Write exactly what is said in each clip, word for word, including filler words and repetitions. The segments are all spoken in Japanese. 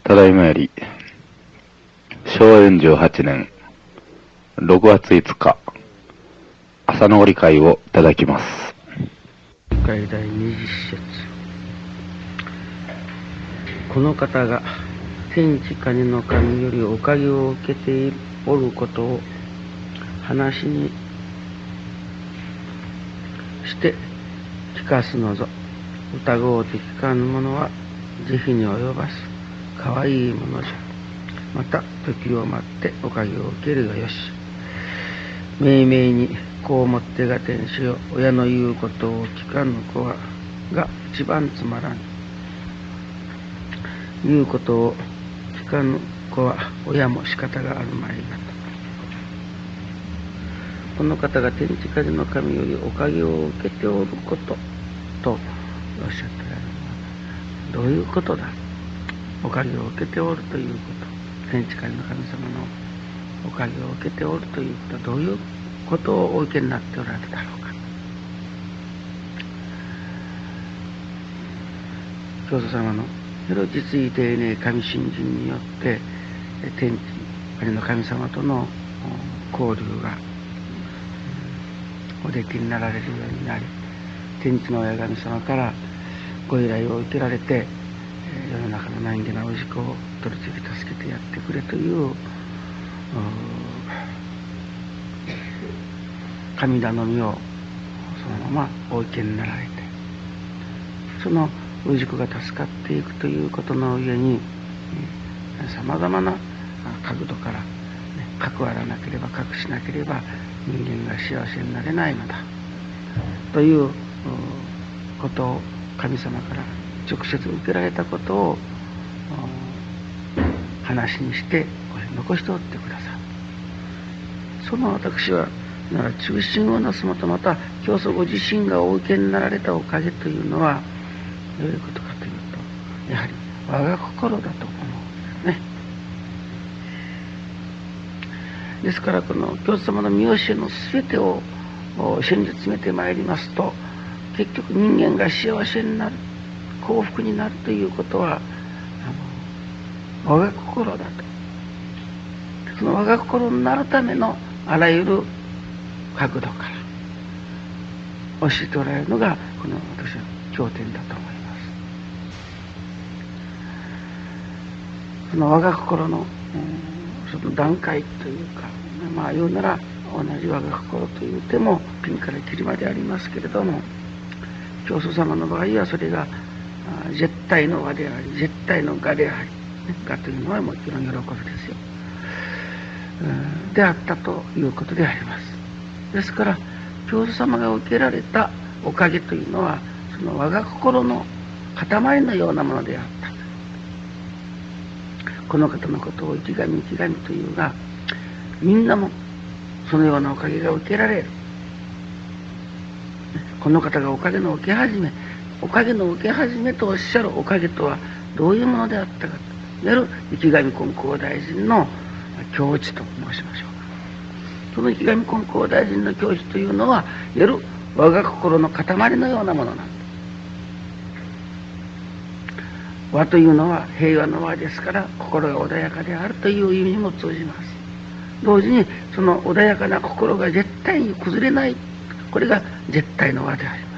ただいまより、しょうわよんじゅうはちねんろくがついつか、朝のご理会をいただきます。 会第にじゅっ節。この方が天地金の神よりおかげを受けておることを話にして聞かすのぞ。疑おうて聞かぬ者は慈悲に及ばすかわいいものじゃ。また時を待っておかげを受けるがよし。めいめいにこう思ってが天使よ。親の言うことを聞かぬ子はが一番つまらん。言うことを聞かぬ子は親も仕方があるまいなと。この方が天地風の神よりおかげを受けておることとおっしゃっておられるのはどういうことだ。おかげを受けておるということ、天地風の神様のおかげを受けておるということはどういうことをお受けになっておられるだろうか。教祖様の広実意丁寧神信心によって天地ありの神様との交流がおできになられるようになり、天地の親神様からご依頼を受けられて世の中の難儀なおじ子を取り次ぎ助けてやってくれという神頼みをそのままお受けになられて、その氏子が助かっていくということの上にさまざまな角度から、ね、関わらなければ隠しなければ人間が幸せになれないのだということを神様から直接受けられたことを話にして残しておってくださる。その私はなら中心をなすもと、また教祖ご自身がお受けになられたおかげというのはどういうことかというと、やはり我が心だと思うんですね。ですからこの教祖様の見教えの全てを真に詰めてまいりますと、結局人間が幸せになる、幸福になるということはあの我が心だと。その我が心になるためのあらゆる角度から教えておられるのがこの私は経典だと思います。その我が心の、うん、その段階というか、まあ言うなら同じ我が心というてもピンからキリまでありますけれども、教祖様の場合はそれが絶対の和であり絶対の我であり、我というのはもちろん喜びですよ、うん、であったということであります。ですから教祖様が受けられたおかげというのはその我が心の塊のようなものであった。この方のことを生き神生き神というが、みんなもそのようなおかげが受けられる。この方がおかげの受け始め、おかげの受け始めとおっしゃるおかげとはどういうものであったかといわゆる生き神金光大臣の境地と申しましょうか。その生き神金光大臣の境地というのはいわゆる我が心の塊のようなものなんだ。和というのは平和の和ですから、心が穏やかであるという意味にも通じます。同時にその穏やかな心が絶対に崩れない、これが絶対の和であります。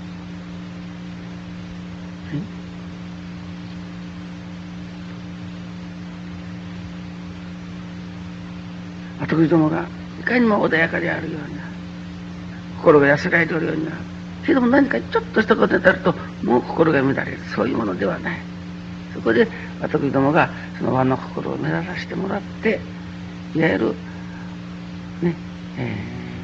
跡取りどもがいかにも穏やかであるようになる、心が安らいでおるようになるけれども、何かちょっとしたことになるともう心が乱れる、そういうものではない。そこで跡取りどもがその和の心を目指させてもらって、いわゆるねえ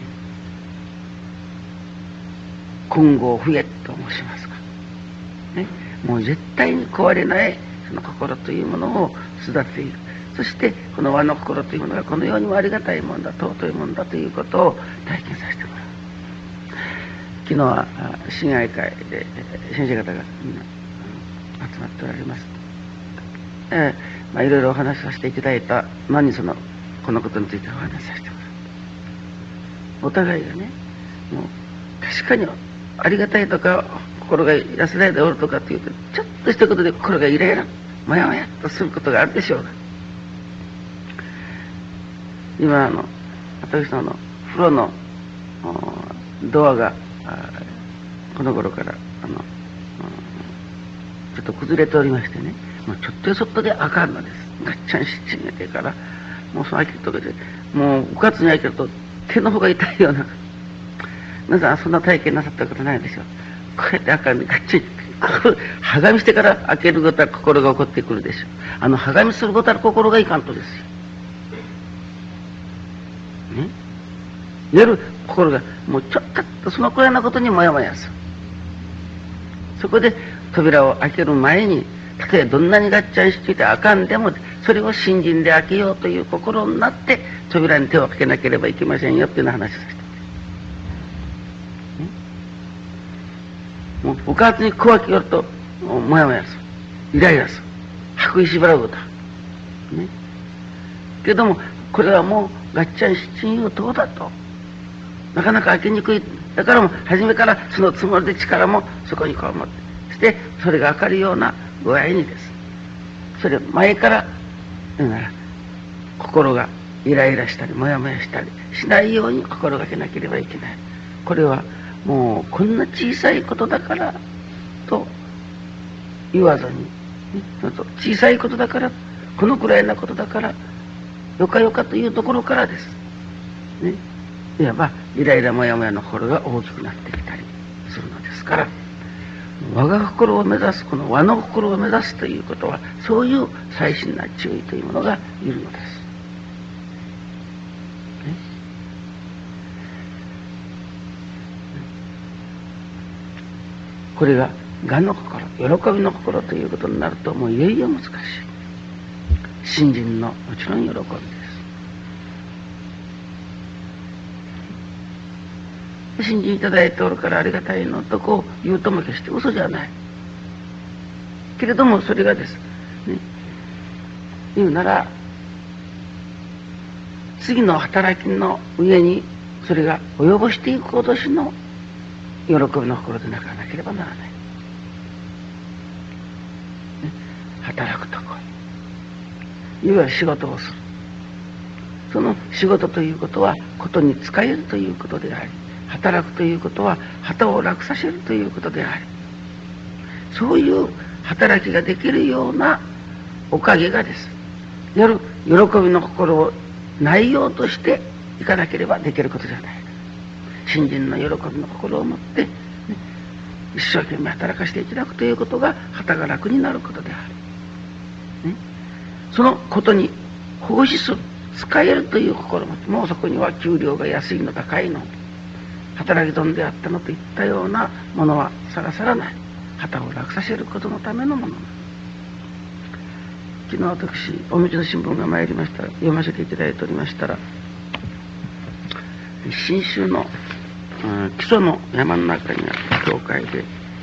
ー、金剛不悦と申しますか、ね、もう絶対に壊れないその心というものを育てている。そしてこの和の心というものがこのようにもありがたいものだ、尊いものだということを体験させてもらう。昨日は親愛会で先生方がみんな集まっておられます。えー、まあいろいろお話しさせていただいたのに、そのこのことについてお話しさせてもらう。お互いがね、もう確かにありがたいとか心が安らいでおるとかっていうと、ちょっとしたことで心がイライラ、 もやもやっとすることがあるでしょうが、今あの私のあの風呂のドアがこの頃からあのちょっと崩れておりましてね、もうちょっとそっとであかんのです。ガッチャンしちめてからもうその開けるとこでもううかつに開けると手の方が痛いような、皆さんそんな体験なさったことないでしょう。こうやってあかんでガッチャンはがみしてから開けることは心が起こってくるでしょう。あのはがみすることは心がいかんとですよ。ね、夜心がもうちょっとそのくらいのことにもやもやする。そこで扉を開ける前に、たとえどんなにガッチャンしていてあかんでも、それを信心で開けようという心になって扉に手をかけなければいけませんよっていうような話をさせて、もううかつにこう開けようともやもやする、イライラする、白衣しばらくだ、ね、けどもこれはもうガッチャン七人をどうだとなかなか開けにくい。だからもう初めからそのつもりで力もそこにこう持って、そしてそれが明るいような具合にです、それを前から言うなら心がイライラしたりもやもやしたりしないように心がけなければいけない。これはもうこんな小さいことだからと言わずに、ね、小さいことだから、このくらいなことだからよかよかというところからです、ね、いわばイライラもやもやの心が大きくなってきたりするのですから、我が心を目指す、この和の心を目指すということは、そういう細心な注意というものがいるのです。これが我の心、喜びの心ということになると、もういよいよ難しい。信心のもちろん喜びです。信心いただいておるからありがたいのとこう言うとも決して嘘じゃない。けれどもそれがです、ね、言うなら次の働きの上にそれが及ぼしていく脅しの喜びの心でなかなければならない、ね、働くとこいわゆる仕事をする。その仕事ということはことに使えるということであり、働くということは旗を楽させるということであり、そういう働きができるようなおかげがです、やる喜びの心を内容としていかなければできることじゃない。信心の喜びの心を持って、ね、一生懸命働かせていただくということが旗が楽になることである、ね、そのことに奉仕する、使えるという心持ち、もうそこには給料が安いの高いの働き損であったのといったようなものはさらさらない。旗を楽させることのためのもの。昨日私お道の新聞が参りましたら読ませていただいておりましたら、信州の、うん、木曽の山の中にあった教会で、え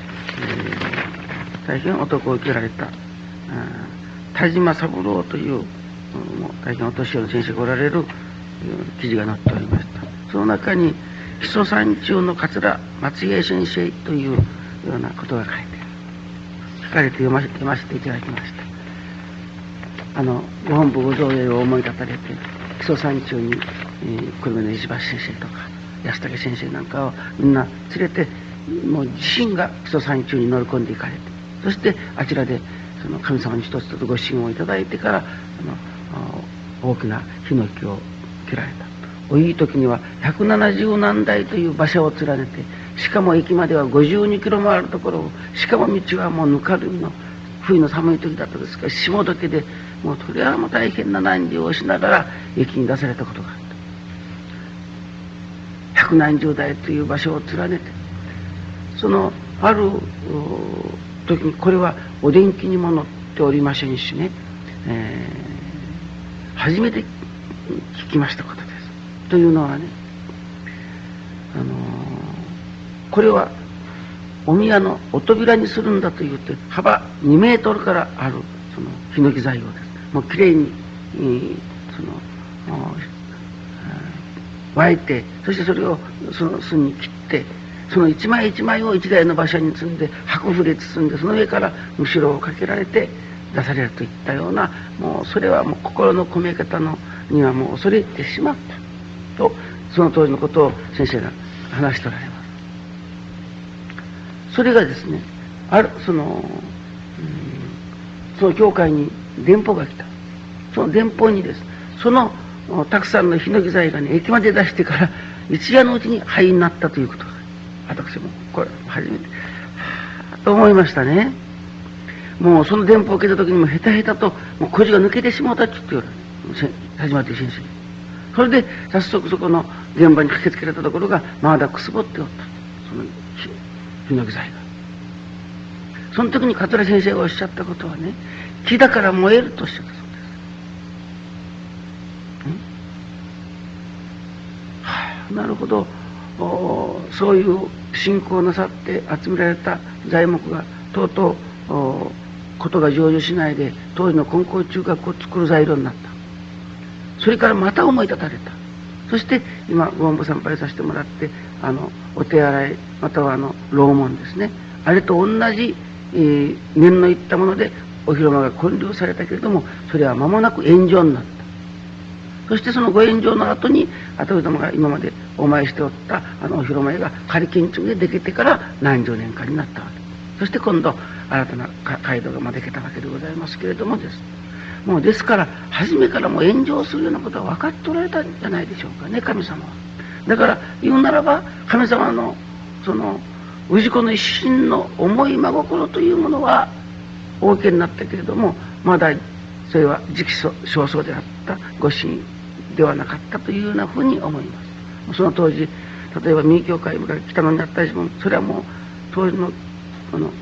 ー、大変男を受けられた、うん、田島三郎という、うん、もう大変お年寄りの先生がおられる、うん、記事が載っておりました。その中に木曽山中の桂松家先生というようなことが書いてある。書かれて読ませて読ませていただきました。あのご本部ご造営を思い立たれて木曽山中に、えー、久留米の石橋先生とか安武先生なんかをみんな連れて、もう自身が木曽山中に乗り込んでいかれて、そしてあちらでその神様に一つずつご支援をいただいてからあの大きなヒノキを切られた。おいい時にはひゃくななじゅうなんだいという馬車を連ねて、しかも駅まではごじゅうにキロもあるところを、しかも道はもうぬかるみの冬の寒い時だったですから霜時で、もうそれはもう大変な難事をしながら駅に出されたことがあった。百何十台という場所を連ねて、そのある時にこれはお電気にも乗っておりませんしね、えー、初めて聞きましたことです。というのはね、あのー、これはお宮のお扉にするんだと言って幅にメートルからあるそのヒノキ材料です。もうきれいに、えー、その湧いて、そしてそれをその巣に切って、その一枚一枚を一台の馬車に積んで箱舟包んで、その上からむしろをかけられて、 出されるといったような、もうそれはもう心の込め方のにはもう恐れてしまったと、その当時のことを先生が話しておられます。それがですね、あるその、うん、その教会に電報が来た。その電報にです、そのたくさんのヒノキ材がね、駅まで出してから一夜のうちに灰になったということが、私もこれ初めてはあと思いましたね。もうその電報を受けた時にもヘタヘタともう腰が抜けてしまったって言っておられる、始まって先生に。それで早速そこの現場に駆けつけられたところがまだくすぼっておった、そのヒノキ材が。その時に桂先生がおっしゃったことはね、木だから燃えるとおっしゃったそうです。はあ、なるほど。そういう信仰なさって集められた材木がとうとうことが成就しないで当時の根高中学を作る材料になった。それからまた思い立たれた。そして今ご本部参拝させてもらってあのお手洗いまたはあの楼門ですね、あれと同じ、えー、念のいったものでお広間が建立されたけれども、それは間もなく炎上になった。そしてそのご炎上の後に跡部様が今までお参りしておったあのお広間が仮建築でできてから何十年かになったわけ。そして今度新たな街道がまできたわけでございますけれどもです。もうですから初めからもう炎上するようなことは分かっておられたんじゃないでしょうかね、神様は。だから言うならば神様のその氏子の一心の思い真心というものはお受けになったけれども、まだそれは時期尚早であったご神ではなかったというようなふうに思います。その当時例えば三教会が北野にあったりも、それはもう当時のこの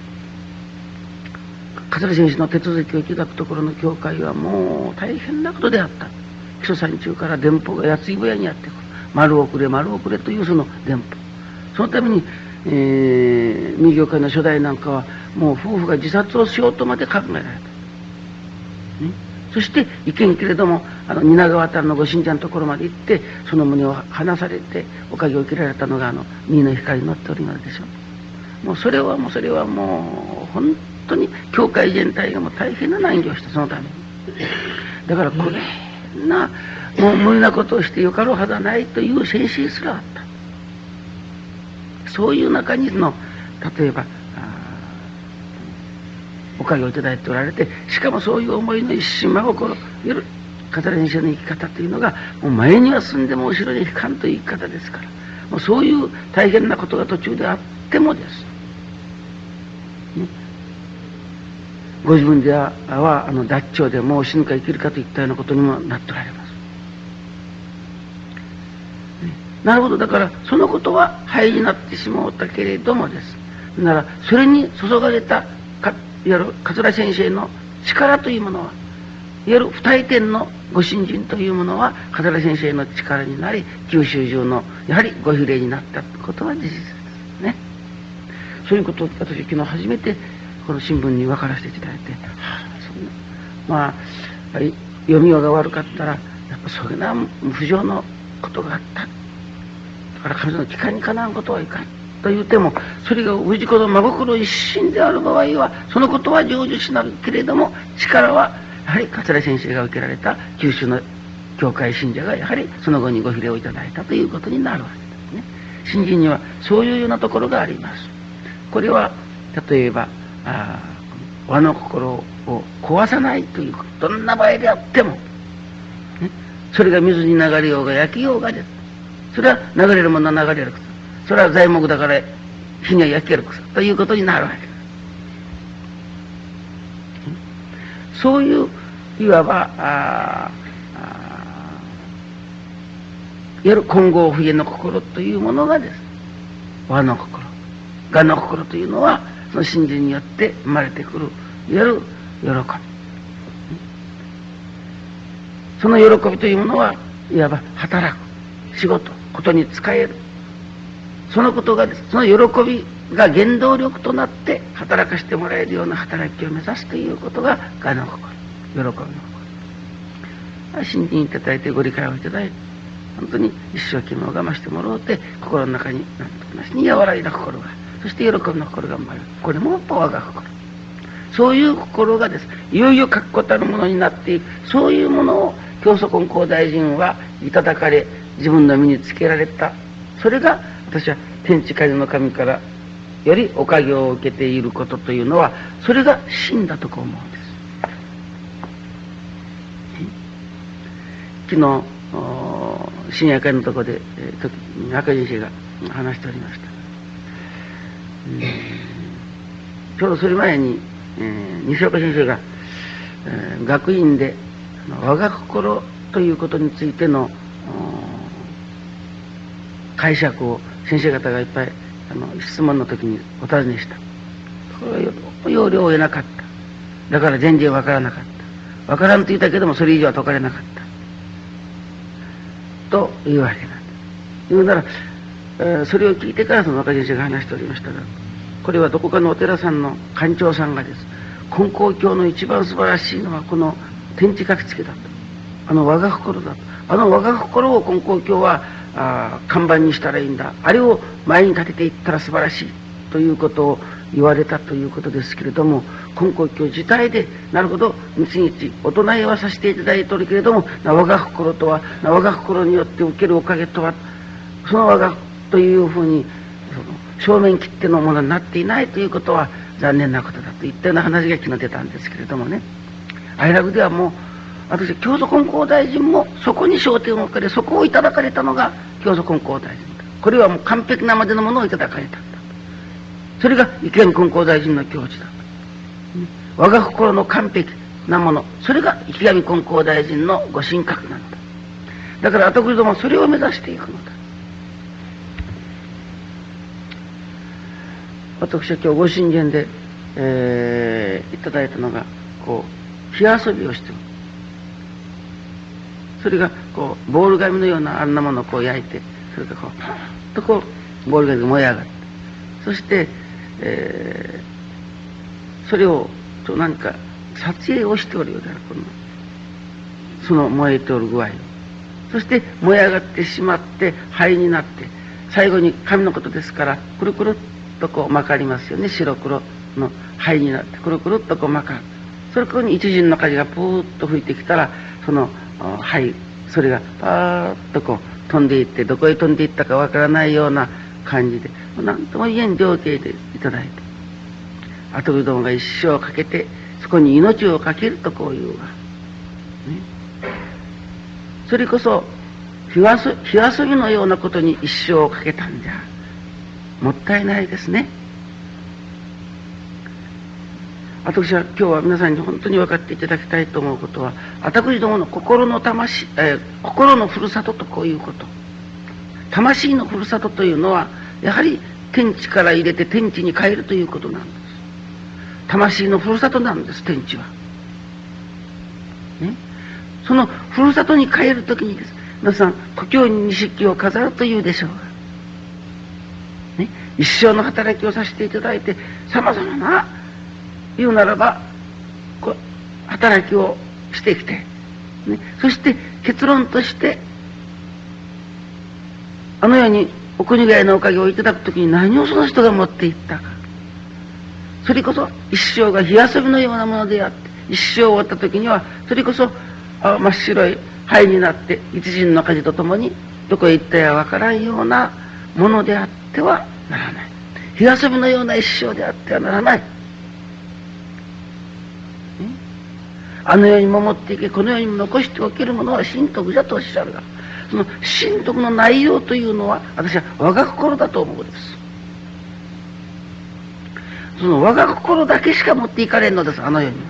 桂先生の手続きをいただくところの教会はもう大変なことであった。木曽山中から電報が八つ井小屋にやってくる。丸遅れ丸遅れというその電報。そのために、えー、三教会の初代なんかはもう夫婦が自殺をしようとまで考えられた。ね、そしていけんけれどもあの蜷川辺のご信者のところまで行ってその胸を離されておかげを受けられたのがあの右の光に乗っておりますでしょう。もうそれはもうそれはもう本当に教会全体がもう大変な難儀をしたそのために。だからこれなもう無理なことをしてよかろうはずはないという先生すらあった。そういう中にの例えばおかげをいただいておられて、しかもそういう思いの一心真心よる桂先生の生き方というのがもう前には進んでも後ろに引かんという生き方ですから、もうそういう大変なことが途中であってもです、ね、ご自分ではあの脱腸でもう死ぬか生きるかといったようなことにもなっておられます、ね、なるほど。だからそのことは灰になってしまったけれどもです、ならそれに注がれたかいわゆる桂先生の力というものは、いわゆる不退転のご信心というものは桂先生の力になり、九州中のやはりご比例になったことは事実ですね。そういうことを私昨日初めてこの新聞に分からせていただいて、はあ、そんなまあ読みようが悪かったらやっぱそれな不浄のことがあった。だから神様の機会にかなわんことはいかん。と言うてもそれが氏子の真心一心である場合はそのことは成就しなるけれども、力はやはり桂先生が受けられた九州の教会信者がやはりその後にご比例をいただいたということになるわけですね。信心にはそういうようなところがあります。これは例えばあ和の心を壊さないというどんな場合であっても、ね、それが水に流れようが焼きようがです。それは流れるものは流れる。それは材木だから火には焼ける草ということになるわけです。そういういわばああいわゆる金剛不変の心というものがです。和の心、我の心というのはその信心によって生まれてくるいわゆる喜び。その喜びというものはいわば働く仕事ことに使える。そのことがです、その喜びが原動力となって働かせてもらえるような働きを目指すということが我の心、喜びの心。信心いただいてご理解をいただいて、本当に一生懸命を我慢してもらおうて、心の中に何となしに和らいだ心が、そして喜びの心が生まれる。これもやっぱ我が心。 そういう心がです、いよいよ確固たるものになっていく、そういうものを教祖金光大臣はいただかれ、自分の身につけられた。それが私は天地界の神からよりおかげを受けていることというのは、それが真だとこう思うんです。昨日深夜会のところで、えー、時に赤先生が話しておりました。うん、ちょうどそれ前に、えー、西岡先生が、えー、学院で我が心ということについての解釈を先生方がいっぱいあの質問の時にお尋ねした。これは要領を得なかった。だから全然わからなかった。わからんと言ったけどもそれ以上は解かれなかった。というわけなんです。言うなら、えー、それを聞いてからその若先生が話しておりましたが、これはどこかのお寺さんの館長さんがです、金光教の一番素晴らしいのはこの天地書き付けだと。あの我が心だと。あの我が心を金光教はあ看板にしたらいいんだ。あれを前に立てていったら素晴らしいということを言われたということですけれども、金光教自体でなるほど日々お唱えはさせていただいておるけれども、我が心とは我が心によって受けるおかげとは、その我がというふうにその正面切ってのものになっていないということは残念なことだといったような話が昨日出たんですけれどもね、愛楽ではもう私教祖金光大臣もそこに焦点を置かれ、そこをいただかれたのが教祖金光大臣だ。これはもう完璧なまでのものをいただかれたんだ。それが池上金光大臣の教授だ。我が心の完璧なもの、それが池上金光大臣のご神格なのだ。だから私どもそれを目指していくのだ。私は今日ご神前で、えー、いただいたのがこう火遊びをしておる。それがこうボール紙のようなあんなものをこう焼いて、それがこうパーッとこうボール紙が燃え上がって、そして、えー、それをちょ何か撮影をしておるようである、このその燃えておる具合を。そして燃え上がってしまって灰になって、最後に紙のことですからくるくるっとこう巻かりますよね。白黒の灰になってくるくるっとこう巻かる。それここに一陣の風がプーッと吹いてきたら、その灰、それがパーッとこう飛んでいって、どこへ飛んでいったかわからないような感じで、何とも言えん情景でいただいて、あとうどんが一生かけてそこに命をかけるとこういうが、ね、それこそ火遊火遊びのようなことに一生をかけたんじゃもったいないですね。私は今日は皆さんに本当に分かっていただきたいと思うことは、私どもの心の魂、えー、心のふるさととこういうこと。魂のふるさとというのは、やはり天地から入れて天地に帰るということなんです。魂のふるさとなんです、天地は。ね、そのふるさとに帰るときにです、皆さん、故郷に錦を飾るというでしょうが、ね、一生の働きをさせていただいて、さまざまな言うならばこう働きをしてきて、ね、そして結論としてあのようにお国替えのおかげをいただくときに何をその人が持っていったか、それこそ一生が火遊びのようなものであって、一生終わったときにはそれこそあ真っ白い灰になって一陣の火事とともにどこへ行ったやわからんようなものであってはならない。火遊びのような一生であってはならない。あの世に守っていけ、この世にも残しておけるものは神徳じゃとおっしゃるが、その神徳の内容というのは私は我が心だと思うんです。その我が心だけしか持っていかれんのです、あの世には。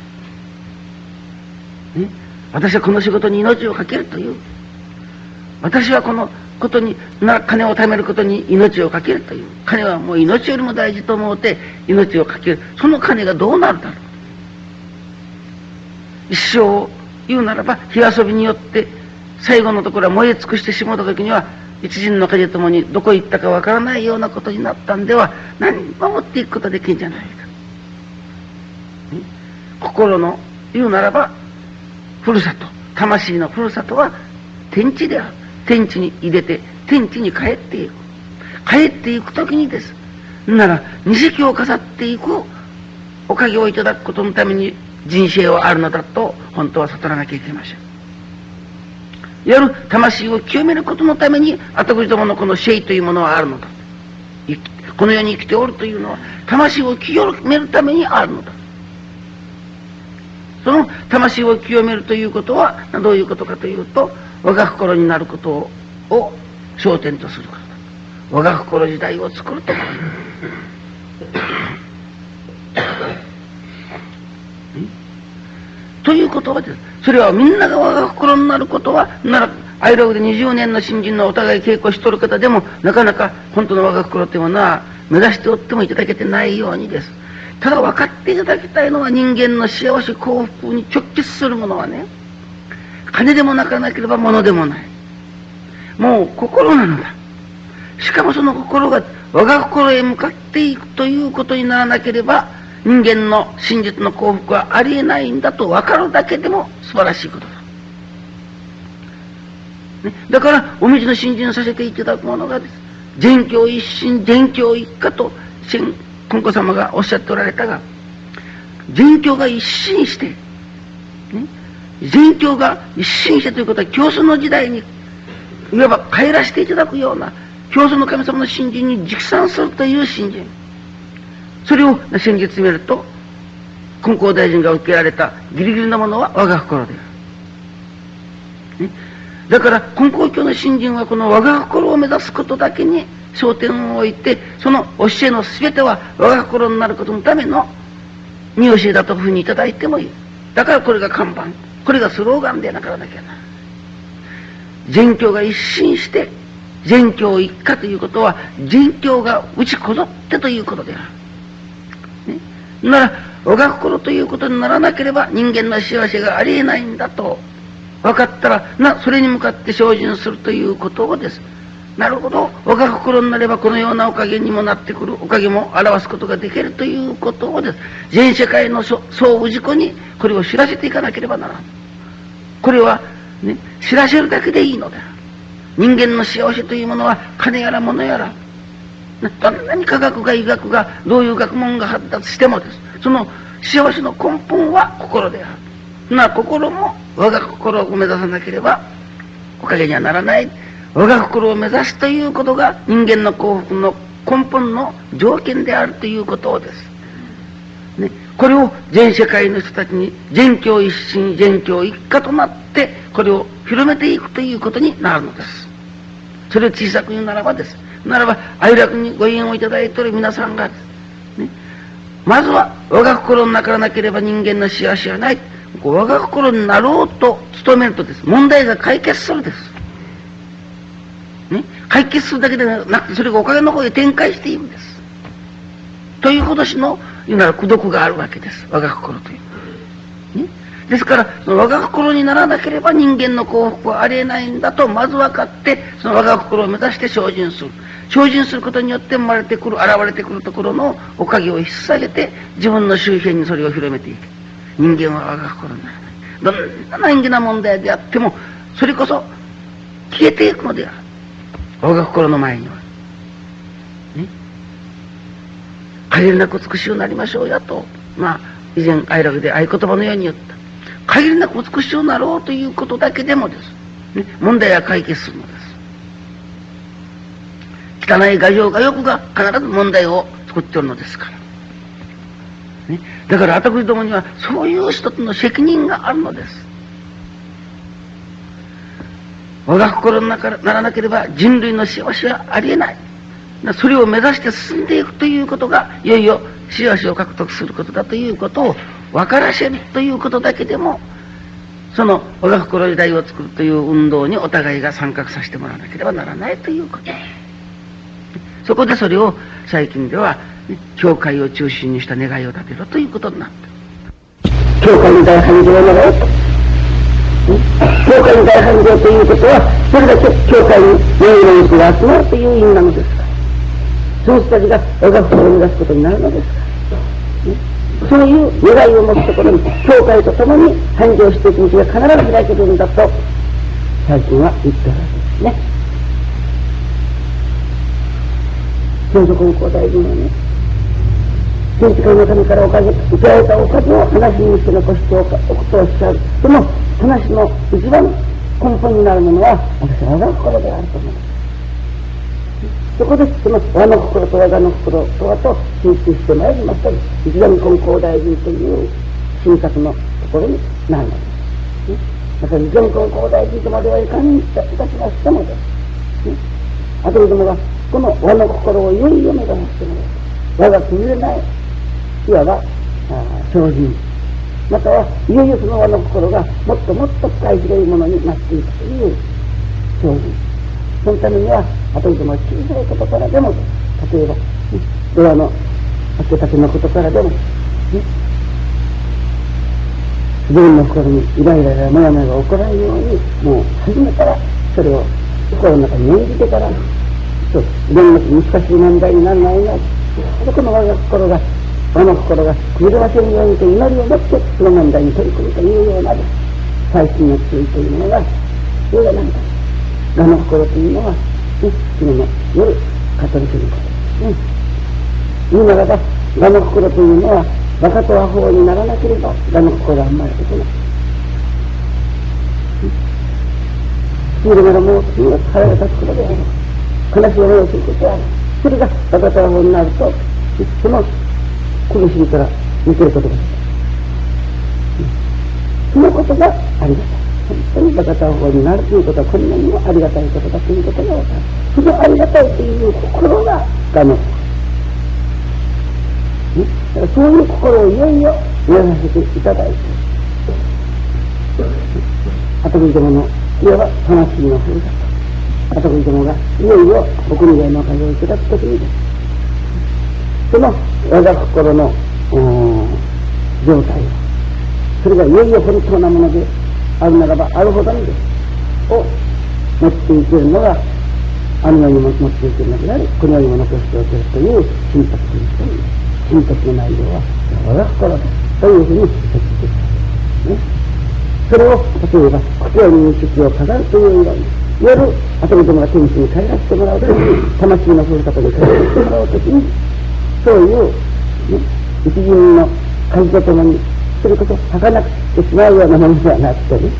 ね、私はこの仕事に命をかけるという、私はこのことにな金を貯めることに命をかけるという、金はもう命よりも大事と思うて命をかける。その金がどうなるだろう。一生を言うならば火遊びによって最後のところは燃え尽くしてしまった時には一陣の風ともにどこ行ったかわからないようなことになったんでは何も持っていくことできんじゃないか。心の言うならばふるさと、魂のふるさとは天地である。天地に入れて天地に帰っていく。帰っていく時にですなら錦を飾っていくおかげをいただくことのために人生はあるのだと本当は悟らなきゃいけません。いわゆる魂を清めることのために私どものこの生というものはあるのだ。この世に生きておるというのは魂を清めるためにあるのだ。その魂を清めるということはどういうことかというと、我が心になることをを焦点とすることだ。我が心自体を作るとということはです。それはみんなが我が心になることはならアイラブでにじゅうねんの新人のお互い稽古しとる方でもなかなか本当の我が心というものは目指しておってもいただけてないようにです。ただ分かっていただきたいのは、人間の幸せ幸福に直結するものはね、金でもなかなければ物でもない。もう心なのだ。しかもその心が我が心へ向かっていくということにならなければ、人間の真実の幸福はありえないんだと分かるだけでも素晴らしいことだ。ね、だからお水の信心させていただくものがです。全教一心、全教一家と金子様がおっしゃっておられたが、全教が一心して、ね、全教が一心してということは、教祖の時代にいわば帰らせていただくような、教祖の神様の信心に直参するという信心。それを先日見ると、金光大臣が受けられたギリギリのものは我が心である。ね、だから金光教の信心はこの我が心を目指すことだけに焦点を置いて、その教えの全ては我が心になることのための見教えだというふうにいただいてもいい。だからこれが看板、これがスローガンでなからなきゃならない。全教が一心して全教一家ということは、全教が打ちこぞってということである。ね、なら我が心ということにならなければ人間の幸せがありえないんだと分かったら、なそれに向かって精進するということをです。なるほど、我が心になればこのようなおかげにもなってくる、おかげも表すことができるということをです。全世界の総氏子にこれを知らせていかなければならん。これはね、知らせるだけでいいのだ。人間の幸せというものは金やら物やら、どんなに科学が医学がどういう学問が発達してもです。その幸せの根本は心である。な心も我が心を目指さなければおかげにはならない。我が心を目指すということが人間の幸福の根本の条件であるということをです。ね、これを全世界の人たちに全教一心全教一家となってこれを広めていくということになるのです。それを小さく言うならばです。ならば愛楽にご縁をいただいている皆さんがです、ね、まずは我が心の中からなければ人間の幸せはない。我が心になろうと努めるとです。問題が解決するです。ね、解決するだけでなくて、それがおかげの方へ展開しているんです。というほどしの言うなら功徳があるわけです。我が心という。ね、ですからその我が心にならなければ人間の幸福はありえないんだとまず分かって、その我が心を目指して精進する。精進することによって生まれてくる現れてくるところのおかげを引っ提げて自分の周辺にそれを広めていく。人間は我が心にならない。どんな難儀な問題であってもそれこそ消えていくのである。我が心の前にはね、限りなく美しくなりましょうやと、まあ以前愛楽で合言葉のように言った。限りなく美しくなろうということだけでもです、ね、問題は解決するのです。汚い牙城が欲が必ず問題を作っておるのですから、ね、だから私どもにはそういう一つの責任があるのです。我が心の中ならなければ人類の幸せはありえない。それを目指して進んでいくということがいよいよ幸せを獲得することだということを分からせるということだけでも、その我が心時代を作るという運動にお互いが参画させてもらわなければならないということ。そこでそれを最近では、ね、教会を中心にした願いを立てろということになった。教会の大繁盛を願うと。教会の大繁盛ということは、それだけ教会に良いの人が集まるという意味なのですから、その人たちが我が心を目指すことになるのですから、ね、そういう願いを持つところに教会とともに繁盛していく道が必ず開けるんだと最近は言っておられますね。先祖金光大臣はね、 天地界の神からおかげ、受けられたおかげを話にして残しておくとおっしゃる。その話の一番根本になるものは、私は我が心であると思います。そこで、その我の心と我がの心とはと集中してまいりますと、一段金光大臣という神格のところになるのです。ね、また一段金光大臣とまではいかんいたしましたのです。ね、あとでもが、この我の心をいよいよ目指してもらう。我が崩れない、いわば、精進。または、いよいよその我の心がもっともっと深い広いものになっていくという精進。そのためには、あとでも小さいことからでも、例えば、ドアの開けたてのことからでも、ね、自分の心にイライラやモヤモヤが起こらないように、もう初めからそれを心の中に念じてから、そう、いろんな難しい問題にならないように、この我が心が、我の心が崩れませんようにと祈りを持って、その問題に取り組むというような、最新の注意というものが、それが何か。我の心というのは、ね、昨日の夜、語りすることですね。言うならば、我の心というのは、馬鹿とアホにならなければ、我の心は生まれてこない。それならもう、すぐ腹が立つことである。悲しい思いをすることである。それが馬鹿とアホになると、その苦しみから抜けることができる。そのことがありがたい。本当に馬鹿とアホになるということはこんなにもありがたいことだということが分かる。そのありがたいという心が我の、ね、だからそういう心をいよいよ目指させていただいて、あとどものいわば魂のふるさと、あとどもがいよいよお国へのおかげをいただくときにです。その我が心の状態を、それがいよいよ本当なものであるならばあるほどにですを持っていけるのがあの世にも持っていけるのであり、この世にも残しておけるという神格という神格の内容は我が心というふうに説明していきますね。それを例えば心に認識を飾るというように、夜あとどもが天使に帰らせてもらうときに、魂のふるさとで帰らせてもらうときに、そういう、ね、一人の感じとともに、それこそ儚くしてしまうようなものではなくてね、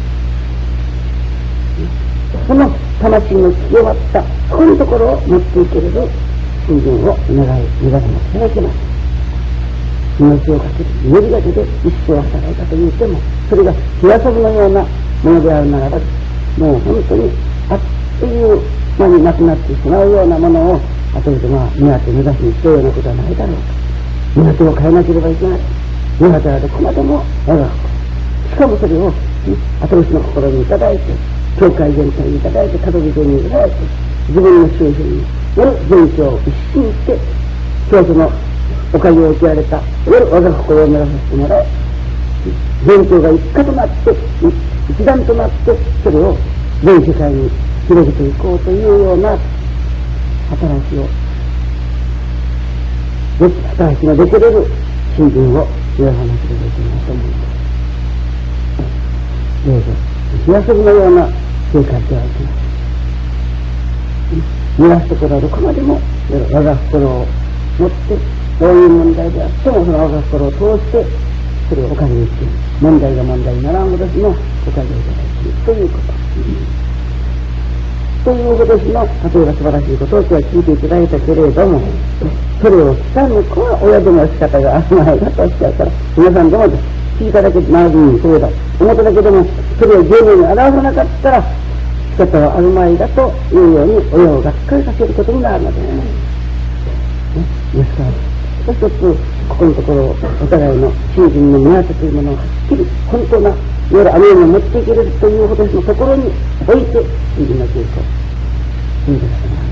その魂の清まった、こういうところを持っていける信心を願い、願わなきゃいけない。命をかける、祈りがけで一生働いたと言っても、それが火遊びのようなものであるならば、もう本当にあっという間になくなってしまうようなものを、後でまあ、目当て目指しにしているようなことはないだろうか。目当てを変えなければいけない。目当てはどこまでも我が心。しかもそれを、後押しの心にいただいて、教会全体にいただいて、家族全にいただいて、自分の周辺による勉強を一心して、教祖のおかげを受けられた、よる我が心を目指させてもらい、勉強が一家となって、一段となって、それを全世界に広げていこうというような働きを、働きができれる信心を目指さなければいけないと思います。どうぞ、火遊びのような生活ではいけない。目指すところはどこまでも我が心を持って、どういう問題であってもその我が心を通して、それをおかげにして、問題が問題にならんごとしのおかげをいただいているということ。ということしの、例えば素晴らしいことを今日は聞いていただいたけれども、それを聞かぬ子は親でも仕方があるまいだとおっしゃるから、皆さんでも聞いただけでならずに、そうだ、思っただけでも、それを十分に表さなかったら、仕方はあるまいだというように、親をがっかりさせることになるのでね。ですから、一つ、ここのところ、お互いの信心の目当てというものをはっきり、本当な、いわゆるあの世に持っていけるということのところに置いて、信心の稽古を続けさせます。